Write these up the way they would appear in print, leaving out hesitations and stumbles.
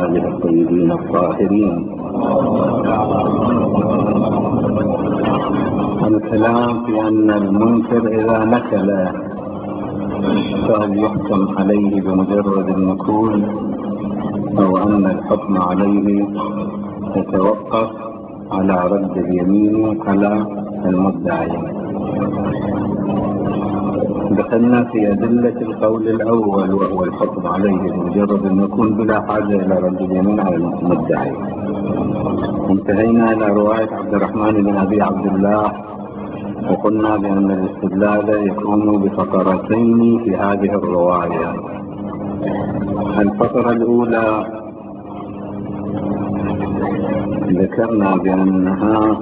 آله الطيبين الطاهرين. الكلام في أن المنكر إذا نكل فهل يحكم عليه بمجرد النكول، أو أن الحكم عليه يتوقف على رد اليمين على المدعي. دخلنا في أدلة القول الأول وهو الحكم عليه بمجرد النكول بلا حاجة إلى رد اليمين على المدعي. انتهينا إلى رواية عبد الرحمن بن أبي عبد الله، وقلنا بأن الاستدلال يكون بفقرتين في هذه الرواية. الفقرة الأولى ذكرنا بأنها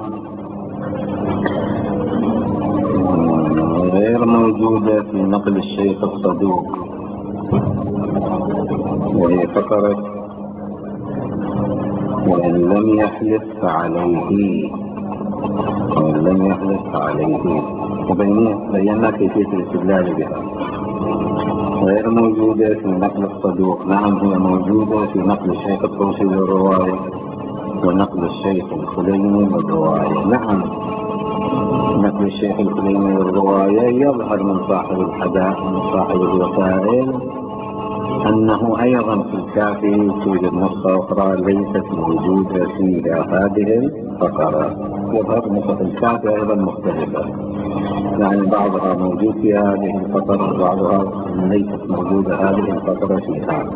غير موجودة في نقل الشيخ الصدوق، وهي فقرة وإن لم يحلف فعليه، وإن لم يحلف فعليه، وبينا كيفية الاستدلال بها. غير موجودة في نقل الصدوق. نعم هي موجودة في نقل الشيخ الطوسي للرواية ونقل الشيخ الخليني للرواية. نعم نقل الشيخ الخليني للرواية يظهر من صاحب الحدائق من صاحب الوسائل أنه أيضا في الكافي توجد نسخة أخرى ليست موجودة فيها هذه الفقرة. يظهر نسخة الكافي أيضا مختلفة، يعني بعضها موجود في هذه الفقرة وبعضها ليست موجودة هذه الفقرة فيها.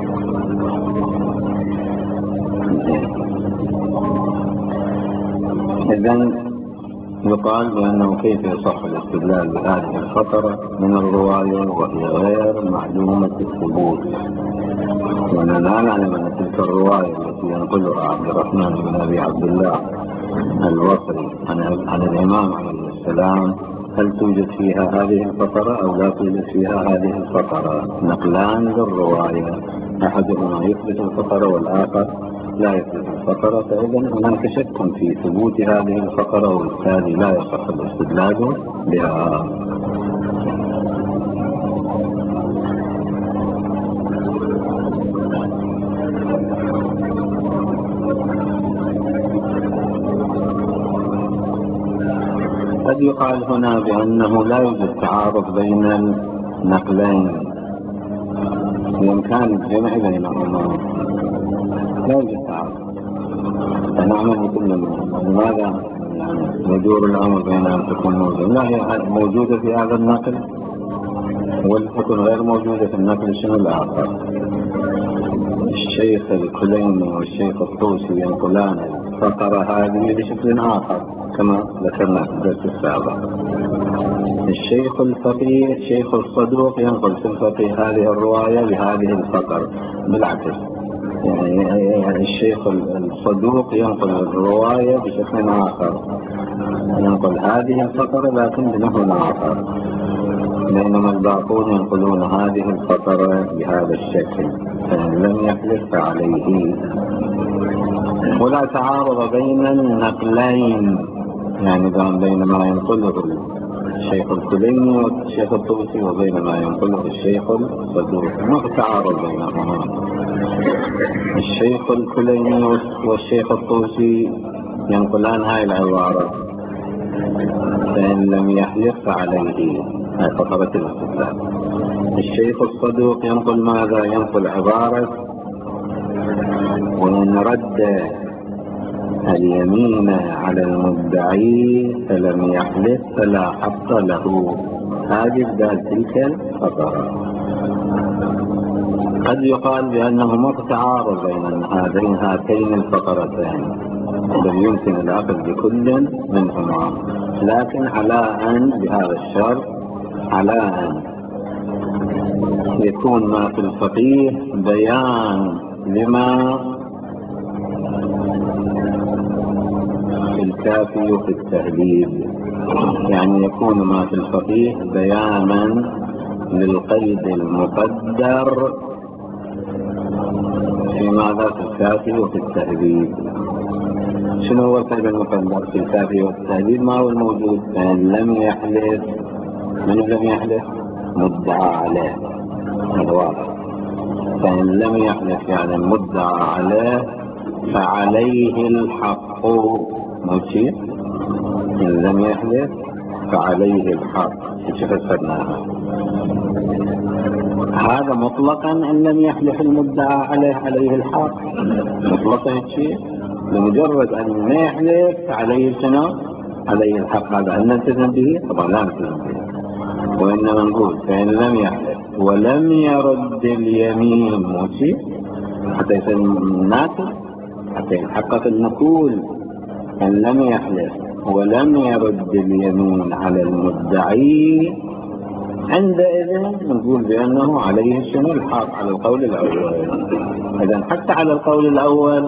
إذن يقال بأنه كيف يصح الاستدلال بهذه الفقرة من الرواية وهي غير معلومة الثبوت. ونحن نعلم أن تلك الرواية التي ينقلها عبد الرحمن بن أبي عبد الله البصري عن الإمام عليه السلام هل توجد فيها هذه الفقرة أو لا توجد فيها هذه الفقرة؟ نقلان للرواية، أحدهما يثبت الفقرة والآخر لا يثبت الفقرة، فإذا هناك شك في ثبوت هذه الفقرة وبالتالي لا يصح الاستدلال بها. قد يقال هنا بأنه لا يوجد تعارض بين النقلين، بإمكان الجمع بينهما، لا يوجد تعارض، فنعمل بكل منهما. لماذا يدور الأمر بين أن تكون موجودة؟ لا، هي موجودة في هذا النقل ولتكن غير موجودة في النقل الشنو الآخر. الشيخ الكليني والشيخ الطوسي ينقلان الفقرة هذه بشكل آخر كما ذكرنا في الدرس السابق. الشيخ الفقيه الشيخ الصدوق ينقل في الفقيه هذه الرواية بهذه الفقرة، بالعكس يعني الشيخ الصدوق ينقل الرواية بشكل آخر، ينقل هذه الفقرة لكن بنحو آخر، بينما الباقون ينقلون هذه الفقرة بهذا الشكل. فإن لم يحلف فعليه. ولا تعارض بين النقلين، يعني بين ما ينقله الشيخ الكليني والشيخ الطوسي وبين ما ينقله الشيخ الصدوق، ما في تعارض بينهما. الشيخ الكليني والشيخ الطوسي ينقلان هاي العبارة فإن لم يحلف فعليه، هاي فقرة الاستدلال. الشيخ الصدوق ينقل ماذا؟ ينقل عبارة وإن رد اليمين على المدعي فلم يحلف فلا حق له. هذه بدال تلك الفقرة. قد يقال بأنه ما تعارض بين هاتين الفقرتين، بل يمكن الأخذ بكل منهما، لكن على أن بهذا الشرط، على أن يكون ما في الفقيه بيان لما في الكافي وفي التهذيب، يعني يكون ما في الفقيه بيانا للقيد المقدر في ماذا في الكافي وفي التهذيب. شنو هو القيد المقدر في الكافي والتهذيب؟ ما هو الموجود؟ فإن لم يحلف، من لم يحلف؟ مدعى عليه، هذا واضح. فإن لم يحلف يعني المدعى عليه فعليه الحق، ماشي. إن لم يحلف فعليه الحق، ايش فسرناها؟ هذا مطلقا إن لم يحلف المدعى عليه الحق، مطلقا الشيء بمجرد أن ما يحلف عليه شنو؟ عليه الحق. هذا هل نلتزم به؟ طبعا لا نلتزم به، وإنما نقول فإن لم يحلف ولم يرد اليمين، ماشي، حتى يصير ناكل، حتى يتحقق النقول. إن لم يحلف ولم يرد اليمين على المدعي، عندئذ نقول بأنه عليه شنو؟ الحق، على القول الأول. إذن حتى على القول الأول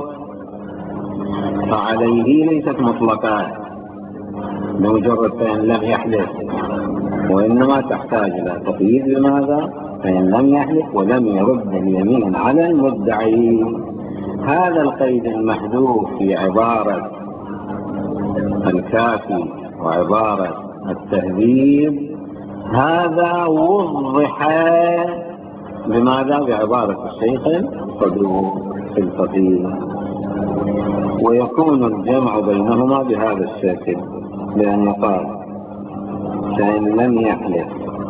فعليه ليست مطلقة بمجرد فإن لم يحلف، وإنما تحتاج إلى تقييد. لماذا؟ فإن لم يحلف ولم يرد اليمين على المدعي. هذا القيد المحذوف في عبارة الكافي وعبارة التهذيب هذا وضح بماذا؟ بعبارة الشيخ الصدوق في الفقيه. ويكون الجمع بينهما بهذا الشكل، بأن يقال فإن لم يحلف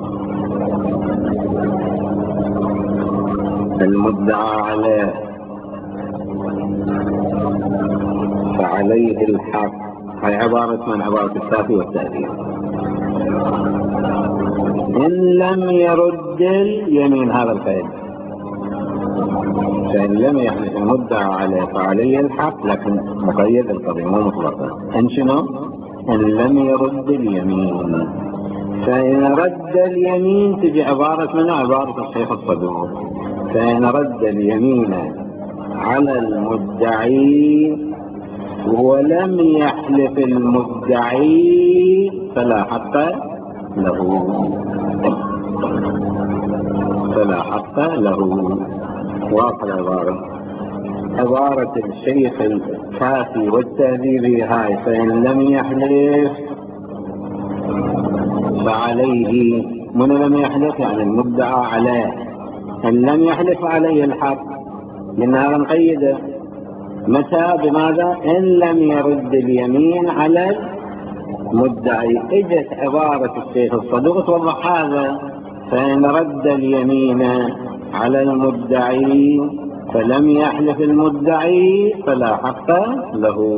المدعى عليه فعليه الحق. هي عبارة من عبارة الكافي والتهذيب. إن لم يرد اليمين، هذا القيد، فإن لم يحلف المدعى عليه فعليه الحق، لكن مقيد القضية مو مطلقا. إن شنو؟ إن لم يرد اليمين. فإن رد اليمين تجي عبارة من عبارة الشيخ الصدوق، فإن رد اليمين على المدعي ولم يحلف المدعي فلا حق له، فلا حق له. واضح العبارة. عبارة الشيخ الكافي والتهذيب هاي فإن لم يحلف فعليه، من لم يحلف يعني المدعى عليه. إن لم يحلف عليه الحق، لأنها مقيدة متى؟ بماذا؟ إن لم يرد اليمين على المدعي. اجت عبارة الشيخ الصدوق توضح هذا، فإن رد اليمين على المدعي فلم يحلف المدعي فلا حق له،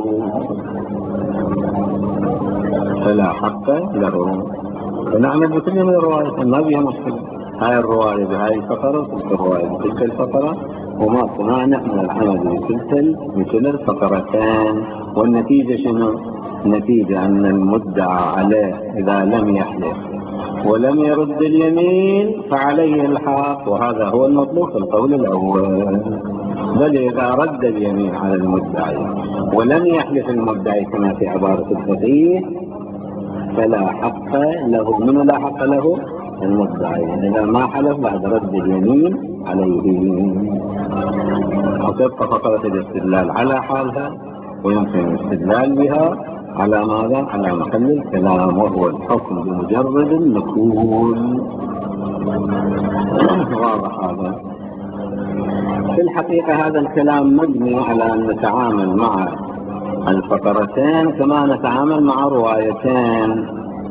فلا حق له. فنعمل بكل من الرواية، ما بها مشكلة. هاي الرواية بهاي الفقرة وتلك الرواية بتلك الفقرة، وما صنعنا من العمل بكل الفقرتين. والنتيجة شنو؟ النتيجة أن المدعى عليه إذا لم يحلف ولم يرد اليمين فعليه الحق، وهذا هو المطلوب في القول الأول. بل إذا رد اليمين على المدعي ولم يحلف المدعي كما في عبارة الفقيه فلا حق له. من لا حق له؟ المدعي، إذا ما حلف بعد رد اليمين عليه. وتبقى فقرة الاستدلال على حالها، ويمكن الاستدلال بها على ماذا؟ على محل الكلام، وهو الحكم بمجرد النقول. واضح هذا. في الحقيقة هذا الكلام مبني على أن نتعامل مع الفقرتين كما نتعامل مع روايتين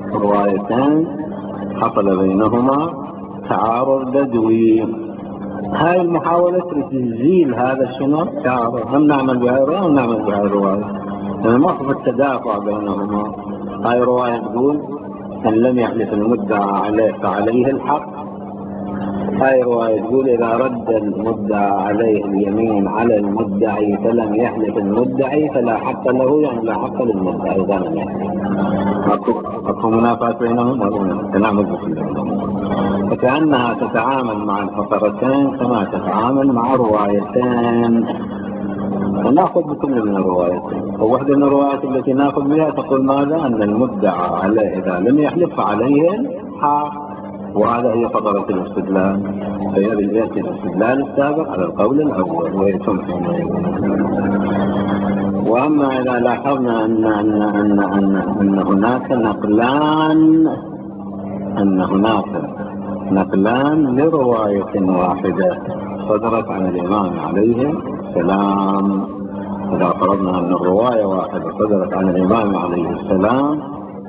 حصل بينهما تعارض بدوي. هاي المحاولة تزيل هذا الشنو؟ تعارض. هم نعمل بهاي الرواية ونعمل بهاي الرواية، موقف التدافع بينهما. هاي رواية تقول إن لم يحلف المدعى عليه فعليه الحق، هاي رواية تقول إذا رد المدعى عليه اليمين على المدعي فلم يحلف المدعي فلا حق له، يعني لا حق للمدعي إذا لم يحلف. أكو منافاة بينهم ولا تنعمل بكلهم؟ فكأنها تتعامل مع الفقرتين كما تتعامل مع روايتين، ونأخذ بكل من الروايتين. وواحدة من الروايات التي نأخذ بها تقول ماذا؟ أن المدعى عليه إذا لم يحلف فعليه الحق، وهذا هي فقرة الاستدلال. فيأتي الاستدلال السابق على القول الأول ويتم حينئذ. وأما إذا لاحظنا أن هناك نقلان لرواية واحدة صدرت عن الإمام عليه السلام. إذا فرضنا أن الرواية واحدة صدرت عن الإمام عليه السلام،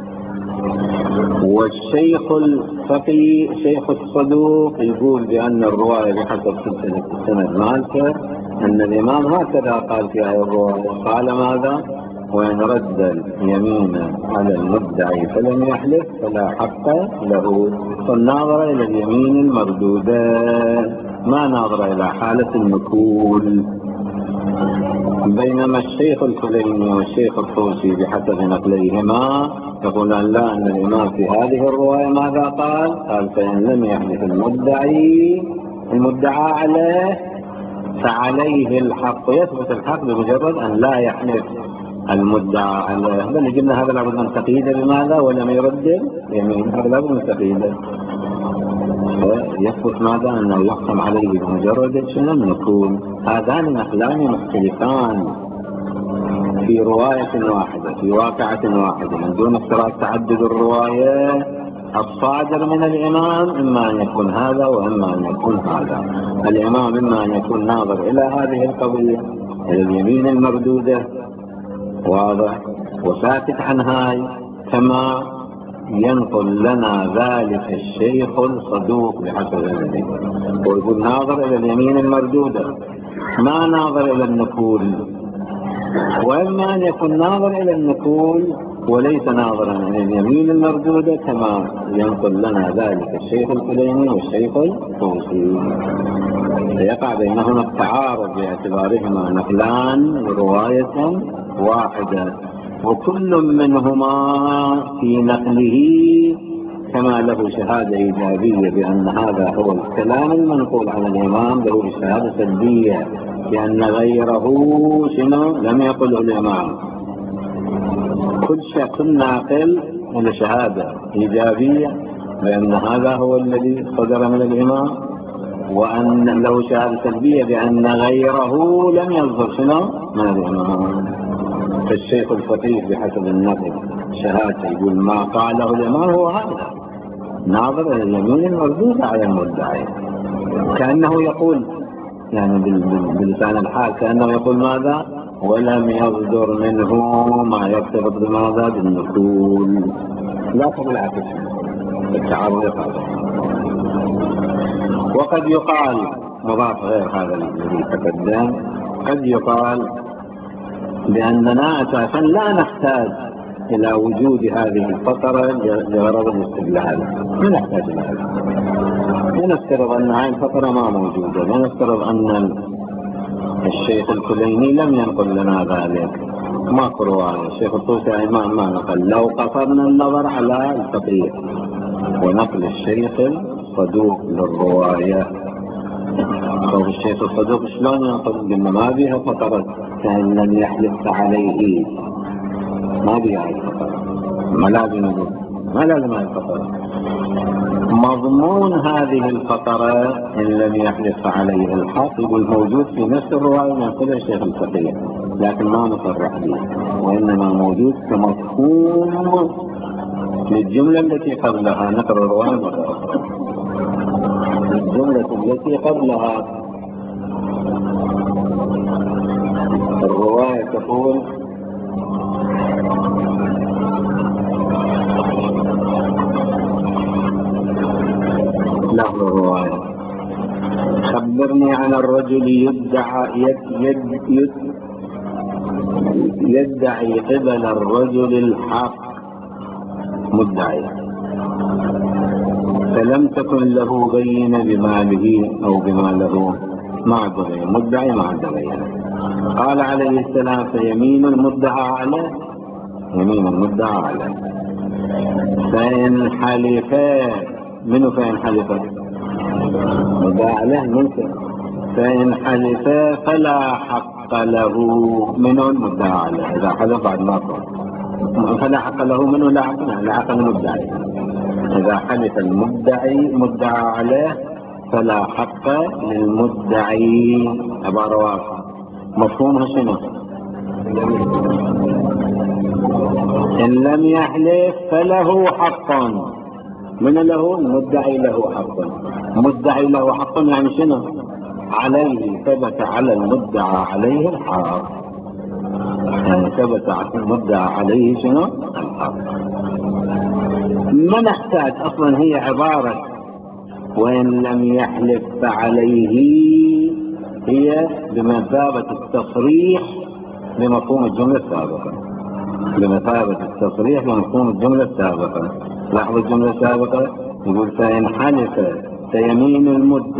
والشيخ الفقيه شيخ الصدوق يقول بأن الرواية بحسب سلسلة السند مالكة أن الإمام هكذا قال في هذه الرواية، قال ماذا؟ وإن رد اليمين على المدعي فلم يحلف فلا حق له. فالناظر إلى اليمين المردودة، ما ناظر إلى حالة النقول. بينما الشيخ الكليني والشيخ الطوسي بحسب نقليهما يقولان لا، أن الإمام في هذه الرواية ماذا قال؟ قال فإن لم يحلف المدعى عليه فعليه الحق، يثبت الحق بمجرد أن لا يحلف المدعى عليه. بل قلنا هذا لابد من تقييده بماذا؟ ولم يرد يمين، هذا لابد من تقييده. يثبت ماذا؟ أنه يحكم عليه بمجرد شنو؟ النقول. هذان نقلان مختلفان في رواية واحدة في واقعة واحدة، من دون افتراض تعدد الرواية. الصادر من الإمام إما أن يكون هذا وإما أن يكون هذا. الإمام إما أن يكون ناظر إلى هذه القضية، إلى اليمين المردودة، واضح، وساكت عن هاي، كما ينقل لنا ذلك الشيخ الصدوق بحسب ذلك، ويقول ناظر إلى اليمين المردودة ما ناظر إلى النقول. وإما أن يكون ناظر إلى النقول وليس ناظرا إلى اليمين المردودة، كما ينقل لنا ذلك الشيخ الكليني والشيخ الطوسي. فيقع بينهما التعارض باعتبارهما نقلان رواية واحدة، وكل منهما في نقله كما له شهادة إيجابية بأن هذا هو الكلام المنقول عن الإمام، له شهادة سلبية بأن غيره شنو لم يقله الإمام. كل ناقل له شهادة إيجابية بأن هذا هو الذي صدر من الإمام، وأن له شهادة سلبية بأن غيره لم يصدر شنو من الإمام. فالشيخ الفقيه بحسب النقل شهادة يقول ما قاله الإمام هو هذا، ناظر إلى اليمين المردودة على المدعي، كأنه يقول يعني بلسان الحال كأنه يقول ماذا؟ ولم يصدر منه ما يرتبط بماذا؟ بالنقول. لا بالعكس، التعرض هذا. وقد يقال مضاف غير هذا الذي تقدم، قد يقال بأننا أساسا لا نحتاج إلى وجود هذه الفقرة لغرض الاستدلال، لا نحتاج إلى هذا. ونفترض أن هذه الفقرة ما موجودة، ونفترض أن الشيخ الكليني لم ينقل لنا ذلك، ما رواية الشيخ الطوسي ما نقل. لو قصرنا النظر على الفقيه ونقل الشيخ الصدوق للرواية، الشيخ الصدوق شلون ينقل؟ قلنا ما بها فقرة كأن لم يحلف عليه، ما بها الفقرة، ما لازم هذه الفقرة. مضمون هذه الفقرة إن لم يحلف عليه الحق يقول موجود في نفس الرواية من قبل الشيخ الفقيه، لكن ما نصرح به، وإنما موجود كمفهوم للجملة التي قبلها. نقرأ الرواية مرة أخرى. الجملة التي قبلها الرواية تقول له الرواية خبرني عن الرجل يدعي قبل الرجل الحق مدعي، فلم تكن له بينة بماله أو بما له مع بينة، مدعي مع بينة. قال عليه السلام فيمين المدعى عليه يمين المدعى عليه، فإن حلف منه فإن حلف مدعى عليه منه، فإن حلف فلا حق له منه المدعى عليه. إذا حلف بعد ما فلا حق له منه، لا حق المدعي. إذا حلف المدعي مدعى عليه فلا حق للمدعي. عبارة واضحة مفهومها شنو؟ إن لم يحلف فله حق. من له؟ المدعي له حق. مدعي له حق يعني شنو؟ عليه ثبت على المدعى عليه الحق، يعني ثبت على المدعى عليه شنو؟ الحق. ما نحتاج أصلا، هي عبارة وإن لم يحلف فعليه، هي بمثابة التصريح بمفهوم الجملة السابقة، بمثابة التصريح بمفهوم الجملة السابقة. لاحظوا الجملة السابقة يقول فإن حلف فيمين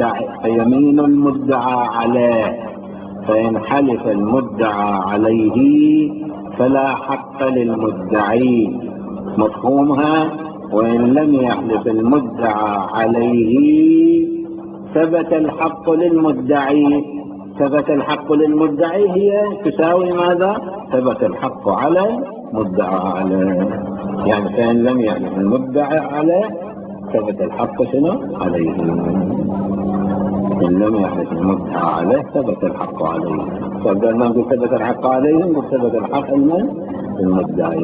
المدعى عليه، فإن حلف المدعى عليه فلا حق للمدعي، مفهومها وإن لم يحلف المدعى عليه ثبت الحق للمدعي. ثبت الحق للمدعي هي تساوي ماذا؟ ثبت الحق على المدعى عليه، يعني فإن لم يحلف المدعى عليه ثبت الحق شنو؟ عليه. إن لم يحدث المدعى عليه ثبت الحق عليه. فبدل ما نقول ثبت الحق عليه نقول ثبت الحق المدعي.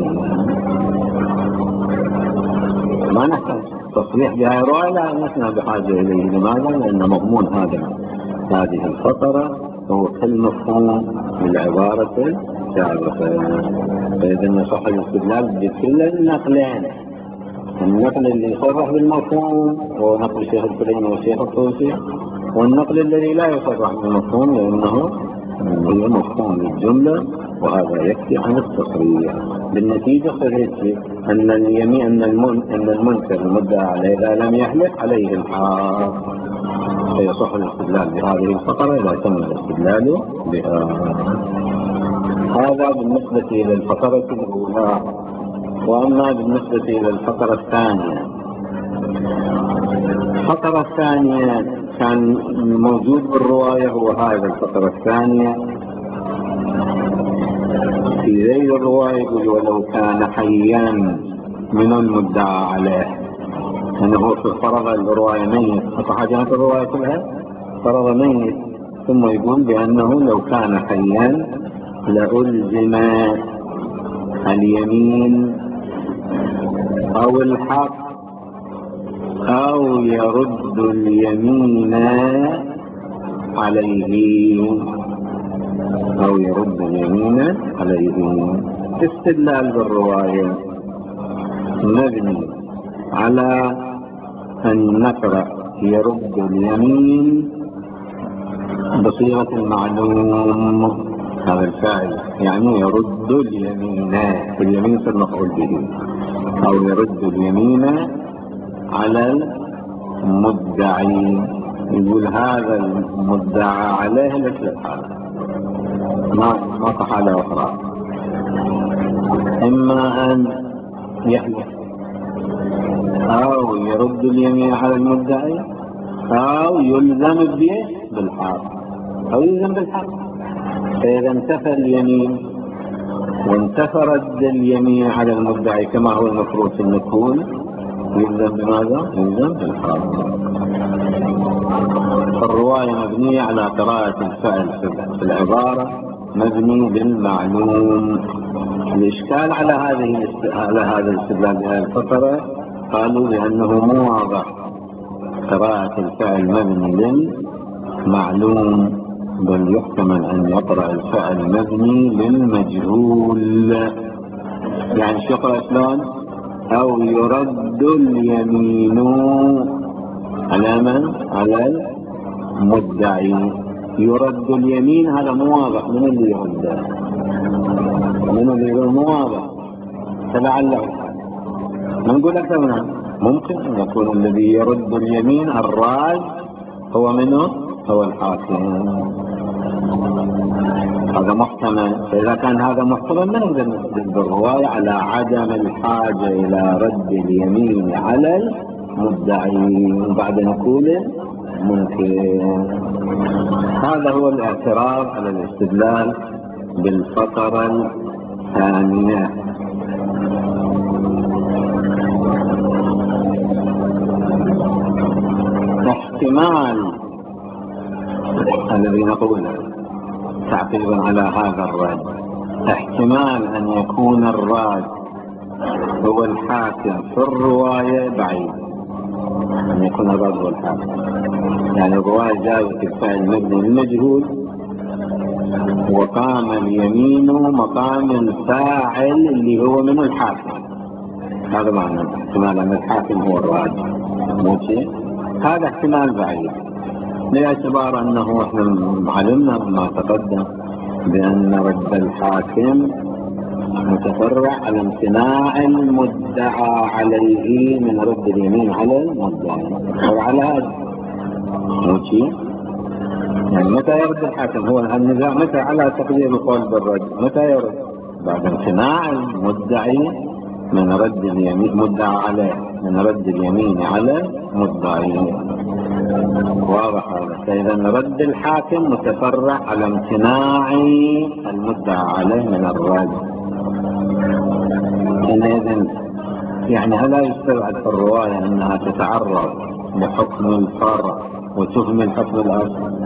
ما نحتاج تصريح بهذه الرواية، لا لسنا بحاجة إليه. لماذا؟ لأن مضمون هذه الفقرة هو كل مفهوم بالعبارة السابقة. فإذا نصح الاستدلال بكل النقلين، النقل اللي يصرح بالمفهوم هو نقل الشيخ الكليني والشيخ الطوسي، والنقل الذي لا يصرح بالمفهوم لأنه هي مفهوم للجملة، وهذا يكفي عن التصريح. بالنتيجة خرجت أن اليمين أن المنكر المدعى عليه إذا لم يحلف عليه الحق، فيصح الاستدلال بهذه الفقرة إذا تم الاستدلال بها. هذا بالنسبة إلى الفقرة الأولى. وأما بالنسبة إلى الفقرة الثانية، الفقرة الثانية كان موجود بالرواية هو هذا. الفقرة الثانية في ذيل الرواية يقول ولو كان حيا من المدعى عليه، أنه فرض الرواية ميت، فحاجات الرواية كلها فرض ميت، ثم يقول بأنه لو كان حيا لألزم اليمين أو الحق أو يرد اليمين عليه، أو يرد اليمين عليه. استدلال بالرواية مبني على أن نقرأ يرد اليمين بصيغة المعلوم، هذا الفاعل يعني يرد اليمين، اليمين في المفعول به، أو يرد اليمين على المدعي. يقول هذا المدعى عليه مثل هذا، ما في حالة أخرى، إما أن يحلف أو يرد اليمين على المدعي أو يلزم بالحق، أو يلزم بالحق. فإذا انتفى اليمين وانتفى رد اليمين على المدعي كما هو المفروض في النقول، يلزم بماذا؟ يلزم بالحق. فالرواية مبنية على قراءة الفعل في العبارة مبني بالمعلوم. الإشكال على هذا الاستدلال بهذه الفقرة قالوا بأنه مو واضح قراءة الفعل مبني للمعلوم، بل يحتمل أن يقرأ الفعل مبني للمجهول. يعني شو يقرأ شلون؟ أو يرد اليمين على من؟ على المدعي. يرد اليمين هذا مو واضح، من اللي يرده؟ من اللي يقول مو واضح؟ فلعله ما نقول أكثر منها، ممكن أن يكون الذي يرد اليمين الراد هو منه؟ هو الحاكم. هذا محتمل. فإذا كان هذا محتمل ما نقدر نستدل بالرواية على عدم الحاجة إلى رد اليمين على المدعي وبعد نقول ممكن. هذا هو الاعتراض على الاستدلال بالفقرة الثانية. احتمال الذي نقوله تعقيبا على هذا الرد، احتمال أن يكون الراد هو الحاكم في الرواية بعيد، أن يكون الراد هو الحاكم. يعني الرواية جابت الفعل مبني للمجهول وقام اليمين مقام الفاعل اللي هو من الحاكم. هذا معنى احتمال أن الحاكم هو الراجح. ماشي، هذا احتمال بعيد باعتبار أنه احنا علمنا ما تقدم بأن رد الحاكم متفرع على امتناع المدعى عليه من رد اليمين على المدعي، أو على هذا. ماشي، يعني متى يرد الحاكم؟ هو النزاع متى على تقدير القول بالرد؟ متى يرد؟ بعد امتناع المدعي من رد اليمين، مدعى عليه من رد اليمين على المدعي. واضح هذا؟ فإذا رد الحاكم متفرع على امتناع المدعى عليه من الرد. حينئذ يعني هلا يستبعد في الرواية أنها تتعرض لحكم الفرع وتهم الحكم الأصل،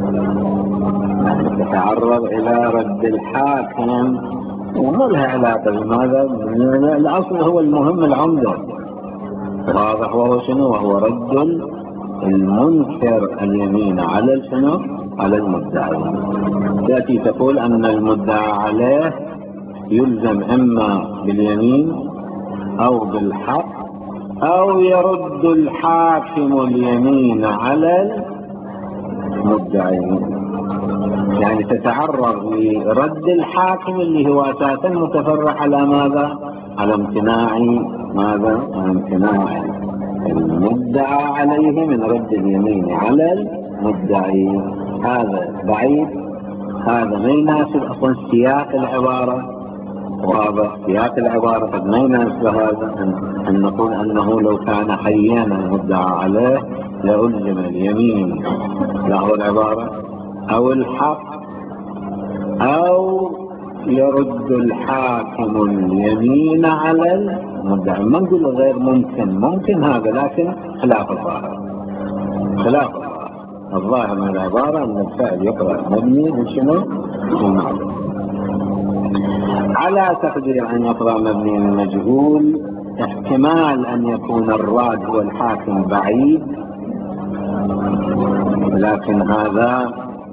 يعني تتعرض إلى رد الحاكم وما لها علاقة بماذا؟ الأصل هو المهم العمدة. واضح؟ وهو شنو؟ وهو رد المنكر اليمين على شنو؟ على المدعي. تأتي تقول أن المدعى عليه يلزم إما باليمين أو بالحق، أو يرد الحاكم اليمين على المدعي. يعني تتعرض لرد الحاكم اللي هو أساسا متفرع على ماذا؟ على امتناع ماذا؟ على امتناع المدعى عليه من رد اليمين على المدعي. هذا بعيد، هذا ما يناسب أصلا سياق العبارة، وهذا سياق العبارة قد ما يناسب هذا. أن نقول أنه لو كان حيا المدعى عليه لألزم اليمين، له العبارة، أو الحق، أو يرد الحاكم اليمين على المدعي. ما نقول غير ممكن، ممكن هذا، لكن خلاف الظاهر. خلاف الظاهر من العبارة أن الفعل يقرأ مبني لشنو؟ للمعلوم، على تقدير أن يقرأ مبني للمجهول. احتمال أن يكون الراد هو الحاكم بعيد، لكن هذا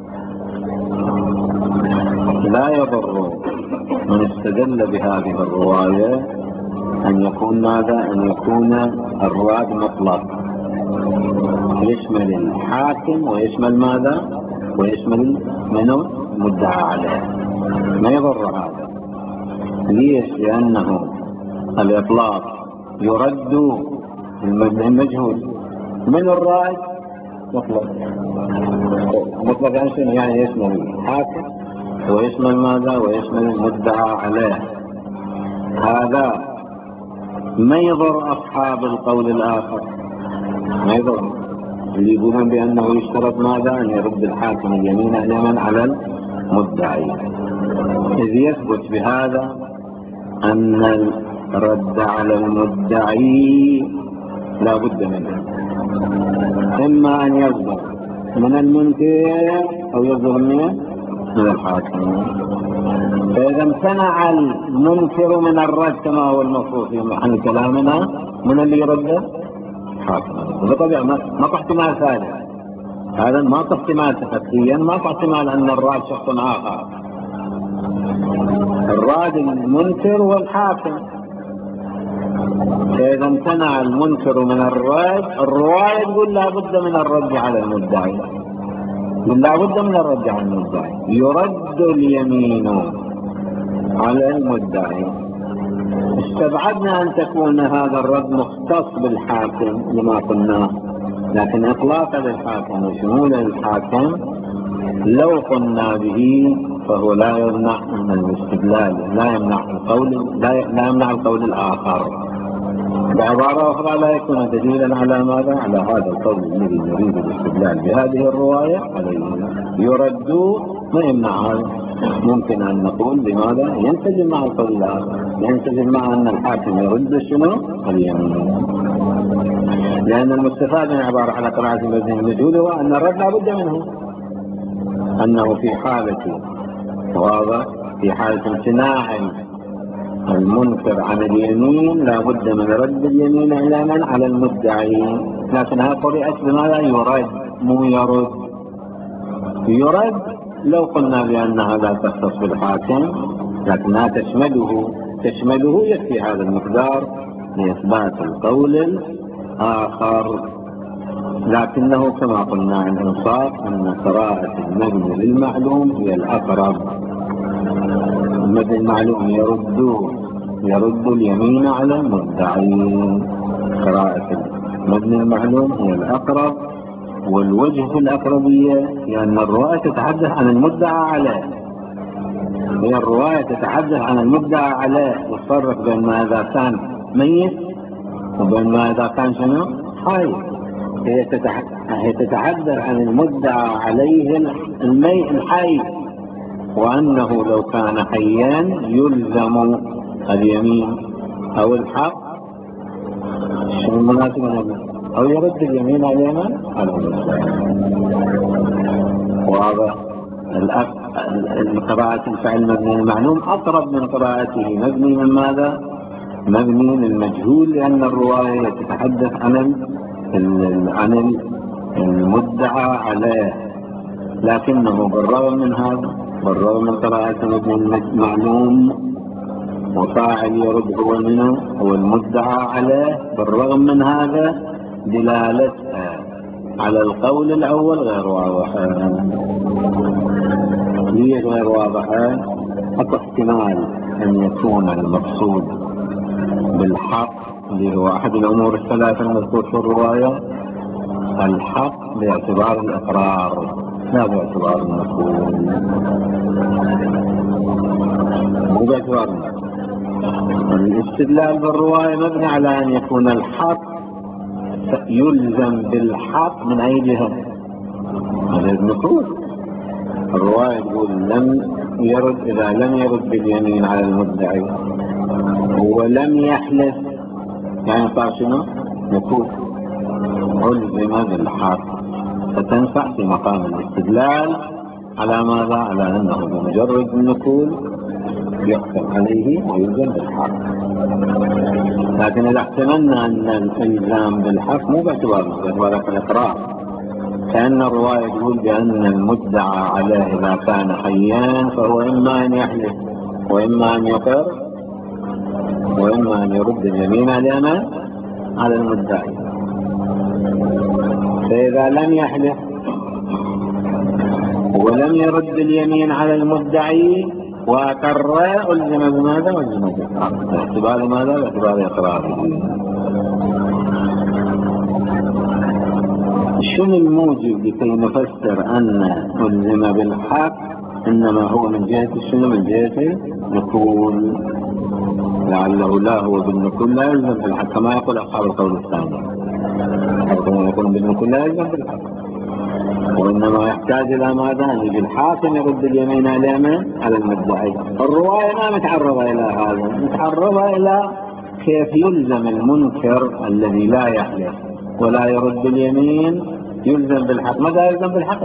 لا يضر من استدل بهذه الرواية أن يكون ماذا؟ أن يكون الراد مطلق، يشمل الحاكم ويشمل ماذا؟ ويشمل منه مدعى عليه. ما يضر هذا. ليش؟ لأنه الإطلاق يرد المجهول من الراد مطلق. مطلق يعني شنو؟ يعني يشمل الحاكم ويشمل ماذا؟ ويشمل المدعى عليه. هذا ما يضر أصحاب القول الآخر، ما يضر اللي يقولون بأنه يشترط ماذا؟ أن يرد الحاكم اليمين على المدعي، إذ يثبت بهذا أن الرد على المدعي لا بد منه، إما أن يصدر من المنكر أو يصدر من الحاكم. فإذا امتنع المنكر من الرد كما هو المفروض في محل كلامنا، من اللي يرد؟ الحاكم. وبطبيعة ما في احتمال ثالث، هذا ما في احتمال تفكيا، ما في احتمال أن الراد شخص آخر. الراد المنكر والحاكم. فإذا امتنع المنكر من الرد، الرواية تقول لا بد من الرد على المدعي، لا بد من الرد على المدعي، يرد اليمين على المدعي. استبعدنا أن تكون هذا الرد مختص بالحاكم لما قلناه، لكن إطلاقا للحاكم وشمولا للحاكم لو قلنا به فهو لا يمنع من الاستدلال، لا يمنع القول الآخر. بعبارة أخرى لا يكون دليلا على ماذا؟ على هذا القول الذي نريد الاستدلال بهذه الرواية عليه. يرد ما يمنع هذا. ممكن أن نقول بماذا؟ ينسجم مع القول الآخر، ينسجم مع أن الحاكم يرد شنو؟ اليمين. لأن المستفاد من عبارة على قراءة المبني المجهول هو أن الرد لا بد منه، أنه في حالة واضح، في حالة امتناع المنكر عن اليمين لا بد من رد اليمين على من؟ على المدعي. لكنها قرأت بماذا؟ يرد. مو يرد. يرد لو قلنا بأنها لا تختص بالحاكم لكنها تشمله يكفي هذا المقدار لإثبات القول الآخر. لكنه كما قلنا الإنصاف أن قراءة المبني للمعلوم هي الأقرب. المبني المعلوم يرد اليمين على المدعي. قراءة المبني المعلوم هي الأقرب، والوجه في الأقربية لأن الرواية تتحدث عن المدعى عليه. هي الرواية تتحدث عن المدعى عليه، وتفرق بين ما إذا كان ميت وبين ما إذا كان شنو؟ حي. هي تتحدث عن المدعى عليه الحي، وأنه لو كان حيا يلزم اليمين أو الحق. شنو المناسبة؟ أو يرد اليمين علينا على واضح. قراءة الفعل مبني المعلوم أقرب من قراءته مبني من ماذا؟ مبني للمجهول، لأن الرواية تتحدث عن المدعى عليه. لكنه بالرغم من هذا، بالرغم من قراءة مبني المعلوم وفاعل يرد هو المدعى عليه، بالرغم من هذا دلالتها على القول الأول غير واضحة. ليه غير واضحة؟ حتى احتمال أن يكون المقصود بالحق اللي هو أحد الأمور الثلاثة المذكور في الرواية الحق باعتبار الإقرار لا باعتبار النقول، مو باعتبار النقول. الاستدلال بالرواية مبني على أن يكون الحق يلزم بالحق من أي جهة؟ من النقول. الرواية تقول إذا لم يرد باليمين على المدعي ولم يحلف، يعني صار شنو؟ نقول ألزم بالحق، فتنفع في مقام الاستدلال على ماذا؟ على أنه بمجرد النقول يحكم عليه ويلزم بالحق. لكن إذا احتملنا أن الإلزام بالحق مو باعتبار الإقرار، كأن الرواية تقول بأن المدعى عليه إذا كان حيا فهو إما أن يحلف وإما أن يقر وإما أن يرد اليمين على المدعي. فإذا لم يحلف ولم يرد اليمين على المدعي وأقر ألزم بماذا؟ ألزم بالحق باعتبار ماذا؟ باعتبار إقراره. شنو الموجب لكي نفسر أن ألزم بالحق؟ إنما هو من جهة شنو؟ من جهة النقول، لعله لا هو بالنقول لا يلزم بالحق كما يقول أصحاب القول الثاني. كما يقول بالنقول لا يلزم بالحق، وإنما يحتاج إلى ماذا؟ أن يجي الحاكم يرد اليمين على المدعي. الرواية ما متعرضة إلى هذا، متعرضة إلى كيف يلزم المنكر الذي لا يحلف ولا يرد اليمين يلزم بالحق. ماذا يلزم بالحق؟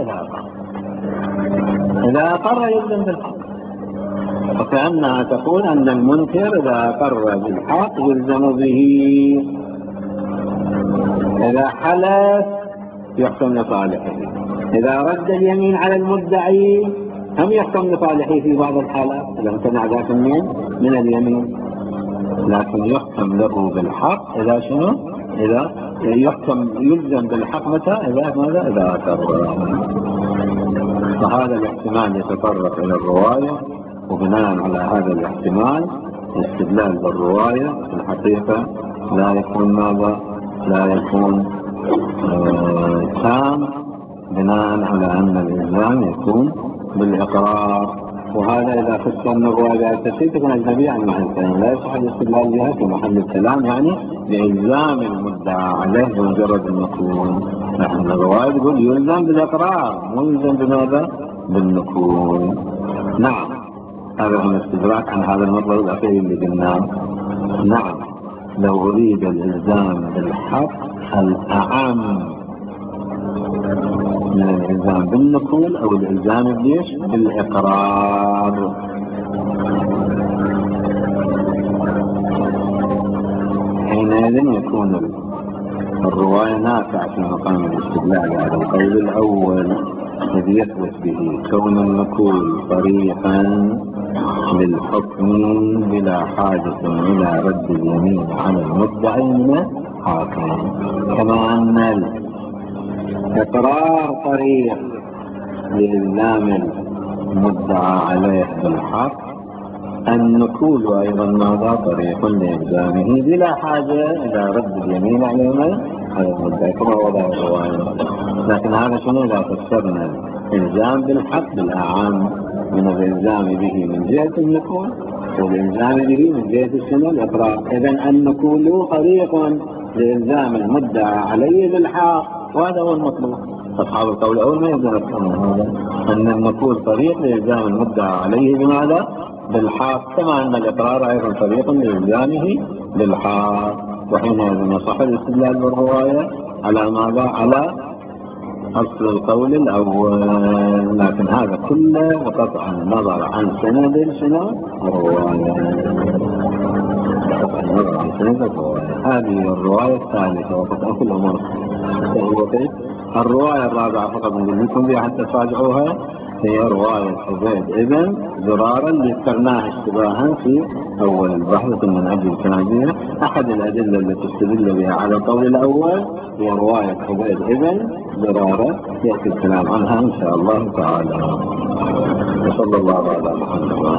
إذا أقر يلزم بالحق. وكأنها تقول أن المنكر إذا أقر بالحق يلزم به، إذا حلف يحكم لصالحه، إذا رد اليمين على المدعي هم يحكم لصالحه في بعض الحالات إذا امتنع ذاك من اليمين، لكن يحكم له بالحق إذا شنو؟ إذا يلزم بالحق متى؟ إذا أقر. فهذا الاحتمال يتطرق إلى الرواية، وبناء على هذا الاحتمال الاستدلال بالرواية في الحقيقة لا يكون ماذا؟ لا يكون تام، بناء على أن الإلزام يكون بالإقرار. وهذا إذا فسر من الرواية التفسير تكون أجنبية عن محل الكلام، لا يصح الاستدلال بها في محل الكلام، يعني بإلزام المدعى عليه بمجرد النقول. نحن الرواية تقول يلزم بالإقرار مو يلزم بماذا؟ بالنقول. نعم، هذا هو الاستدراك عن هذا المطلب الأخير اللي قلناه. نعم، لو أريد الإلزام بالحق الأعم من الإلزام بالنقول أو الإلزام بالإقرار. حينئذ يكون الرواية نافعة في مقام الاستدلال على القول الأول، إذ يثبت به كون النقول صريحا للحكم بلا حاجة إلى رد اليمين على المدعي من الحاكم، كما أن الإقرار صريح لإلزام المدعى عليه بالحق، النقول أيضا ماذا طريق لإلزامه بلا حاجة إلى رد اليمين على المدعي كما وضع الرواية. لكن هذا شنو إذا فسرنا الإلزام بالحق بالأعام من الإلزام به من جهة النقول والإلزام به من جهة السنة الإقرار. إذن النقول طريق لإلزام المدعى عليه بالحق، وهذا هو المطلوب. أصحاب القول الأول ما يقدر يفهمون هذا، أن النقول طريق لإلزام المدعى عليه بماذا؟ بالحق، كما أن الإقرار أيضا طريق لإلزامه بالحق. وحينئذ يصح الاستدلال بالرواية على ماذا؟ على أصل القول الأول. لكن هذا كله بقطع النظر عن سند شنو؟ الرواية. بقطع النظر عن سند الرواية. هذه الرواية الثالثة وقد أكل أمر. الرواية الرابعة فقط نقول لكم بها حتى تراجعوها، هي رواية حبيب ابن زرارة اللي ذكرناها اشتباها في أول البحث من أجل الكلام بها. أحد الأدلة التي استدل بها على القول الأول هي رواية حبيب ابن زرارة، يأتي الكلام عنها إن شاء الله تعالى. وصلى الله على محمد.